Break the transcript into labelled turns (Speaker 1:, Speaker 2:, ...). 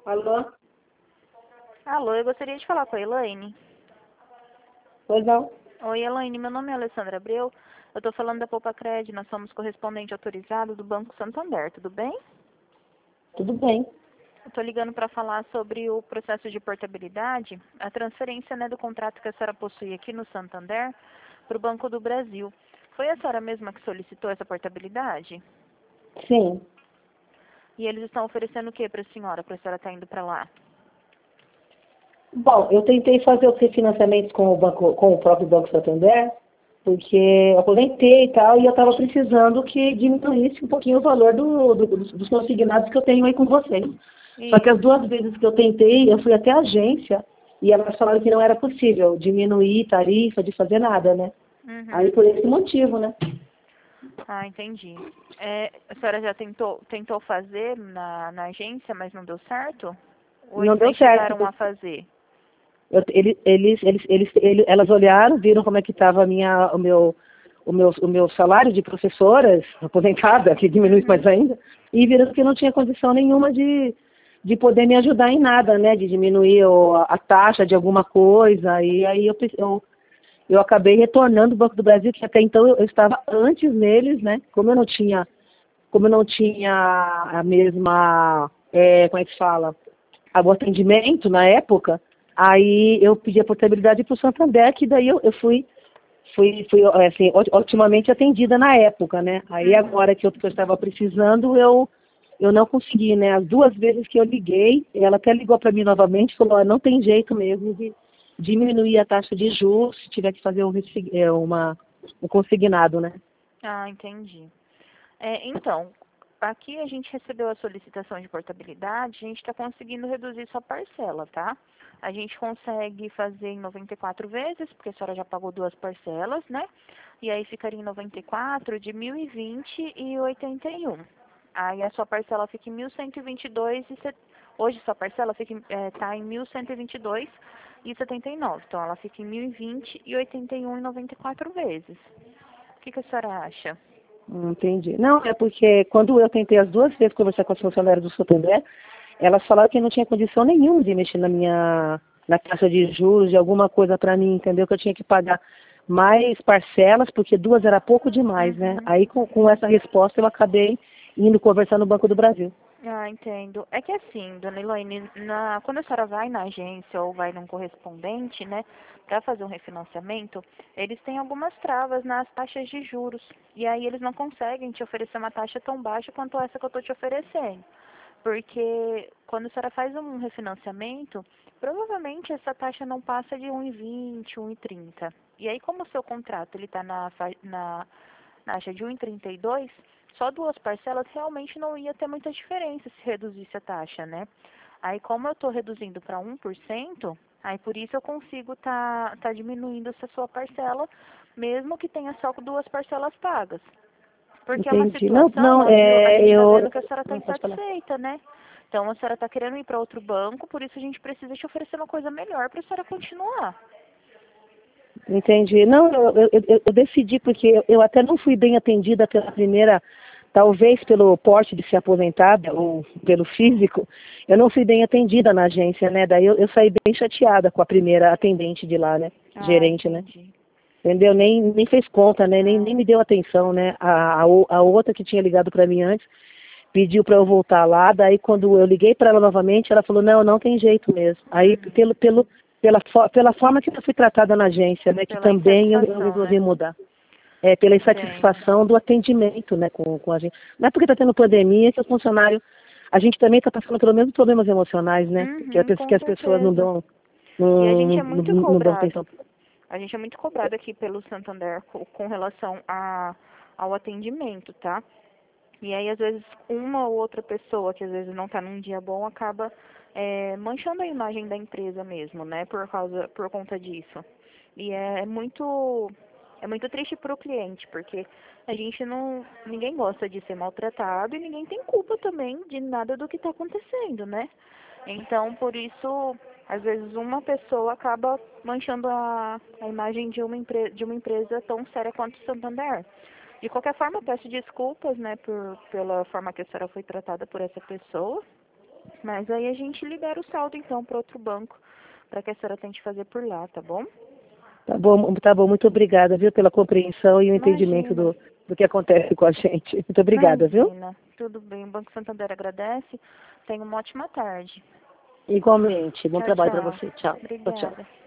Speaker 1: Alô?
Speaker 2: Alô, eu gostaria de falar com a Elaine.
Speaker 1: Pois não?
Speaker 2: Oi, Elaine, meu nome é Alessandra Abreu. Eu estou falando da Poupa-Cred, nós somos correspondente autorizado do Banco Santander, tudo bem?
Speaker 1: Tudo bem.
Speaker 2: Eu estou ligando para falar sobre o processo de portabilidade, a transferência, né, do contrato que a senhora possui aqui no Santander para o Banco do Brasil. Foi a senhora mesma que solicitou essa portabilidade?
Speaker 1: Sim.
Speaker 2: E eles estão oferecendo o que para a senhora estar indo para lá?
Speaker 1: Bom, eu tentei fazer os refinanciamentos com o banco, com o próprio Banco Santander, porque eu aposentei e tal, e eu estava precisando que diminuísse um pouquinho o valor dos consignados que eu tenho aí com vocês. Só que as
Speaker 2: Isso.
Speaker 1: duas vezes que eu tentei, eu fui até a agência e elas falaram que não era possível diminuir tarifa, de fazer nada, né? Aí
Speaker 2: Uhum.
Speaker 1: por esse motivo, né?
Speaker 2: Ah, entendi. A senhora já tentou fazer na agência, mas não deu certo? Ou
Speaker 1: Não
Speaker 2: eles
Speaker 1: deu
Speaker 2: nem
Speaker 1: certo.
Speaker 2: chegaram a fazer?
Speaker 1: Elas olharam, viram como é que estava o meu salário de professoras, aposentada, que diminui mais
Speaker 2: Uhum.
Speaker 1: ainda, e viram que não tinha condição nenhuma de poder me ajudar em nada, né? De diminuir a taxa de alguma coisa. E aí eu acabei retornando ao Banco do Brasil, que até então eu estava antes neles, né? Como eu não tinha a mesma, como é que se fala? O atendimento na época, aí eu pedi a portabilidade para o Santander, que daí eu fui assim, otimamente atendida na época, né? Aí
Speaker 2: Uhum.
Speaker 1: agora que eu estava precisando, eu não consegui, né? As duas vezes que eu liguei, ela até ligou para mim novamente e falou, não tem jeito mesmo de diminuir a taxa de juros se tiver que fazer um consignado, né?
Speaker 2: Ah, entendi. Então, aqui a gente recebeu a solicitação de portabilidade, a gente está conseguindo reduzir sua parcela, tá? A gente consegue fazer em 94 vezes, porque a senhora já pagou duas parcelas, né? E aí ficaria em 94 de 1.020 e 81. Aí a sua parcela fica em 1.122 hoje sua parcela fica tá em 1.122 e 79. Então ela fica em 1.020 e 81 e 94 vezes. O que a senhora acha?
Speaker 1: Entendi. Não, é porque quando eu tentei as duas vezes conversar com as funcionárias do Santander, elas falaram que não tinha condição nenhuma de mexer na taxa de juros, de alguma coisa para mim, entendeu? Que eu tinha que pagar mais parcelas, porque duas era pouco demais, né?
Speaker 2: Uhum.
Speaker 1: Aí com essa resposta eu acabei indo conversar no Banco do Brasil.
Speaker 2: Ah, entendo. É que assim, dona Elaine, quando a senhora vai na agência ou vai num correspondente, né, para fazer um refinanciamento, eles têm algumas travas nas taxas de juros. E aí eles não conseguem te oferecer uma taxa tão baixa quanto essa que eu estou te oferecendo. Porque quando a senhora faz um refinanciamento, provavelmente essa taxa não passa de 1,20, 1,30. E aí, como o seu contrato ele está na taxa de 1,32, só duas parcelas realmente não ia ter muita diferença se reduzisse a taxa, né? Aí, como eu estou reduzindo para 1%, aí por isso eu consigo tá diminuindo essa sua parcela, mesmo que tenha só duas parcelas pagas. Porque é uma
Speaker 1: Entendi. Não,
Speaker 2: situação,
Speaker 1: não,
Speaker 2: a gente está vendo
Speaker 1: eu.
Speaker 2: que a senhora está
Speaker 1: Não, pode falar.
Speaker 2: insatisfeita, né? Então a senhora está querendo ir para outro banco, por isso a gente precisa te oferecer uma coisa melhor para a senhora continuar.
Speaker 1: Entendi. Não, eu decidi porque eu até não fui bem atendida pela primeira, talvez pelo porte de ser aposentada ou pelo físico, eu não fui bem atendida na agência, né? Daí eu saí bem chateada com a primeira atendente de lá, né?
Speaker 2: Ah,
Speaker 1: Gerente, né?
Speaker 2: entendi.
Speaker 1: Entendeu? Nem fez conta, né? Nem
Speaker 2: Não.
Speaker 1: me deu atenção, né? A outra que tinha ligado para mim antes pediu para eu voltar lá, daí quando eu liguei para ela novamente, ela falou, não tem jeito mesmo. Aí
Speaker 2: Uhum.
Speaker 1: pela forma que eu fui tratada na agência, né, que
Speaker 2: Pela
Speaker 1: também eu
Speaker 2: insatisfação,
Speaker 1: resolvi
Speaker 2: né?
Speaker 1: mudar. Pela
Speaker 2: Entendo.
Speaker 1: insatisfação do atendimento, né, com a gente. Não é porque está tendo pandemia que o funcionário, a gente também está passando pelos mesmos problemas emocionais, né,
Speaker 2: Uhum, com
Speaker 1: que as pessoas
Speaker 2: certeza. E a gente é muito
Speaker 1: não dão
Speaker 2: cobrado.
Speaker 1: atenção.
Speaker 2: A gente é muito cobrado aqui pelo Santander com relação ao atendimento, tá? E aí, às vezes, uma ou outra pessoa que às vezes não está num dia bom acaba manchando a imagem da empresa mesmo, né? Por conta disso. E é muito triste para o cliente, porque a gente não, ninguém gosta de ser maltratado e ninguém tem culpa também de nada do que está acontecendo, né? Então, por isso, às vezes uma pessoa acaba manchando a imagem de uma empresa tão séria quanto o Santander. De qualquer forma, eu peço desculpas, né, pela forma que a senhora foi tratada por essa pessoa. Mas aí a gente libera o saldo, então, para outro banco, para que a senhora tente fazer por lá, tá bom?
Speaker 1: Tá bom, muito obrigada, viu, pela compreensão e o entendimento
Speaker 2: Imagina,
Speaker 1: do que acontece com a gente. Muito obrigada, viu?
Speaker 2: imagina. Tudo bem, o Banco Santander agradece. Tenha uma ótima tarde.
Speaker 1: Igualmente. Bom
Speaker 2: Tchau,
Speaker 1: trabalho para
Speaker 2: tchau.
Speaker 1: você. Tchau. Tchau, tchau.
Speaker 2: Obrigada.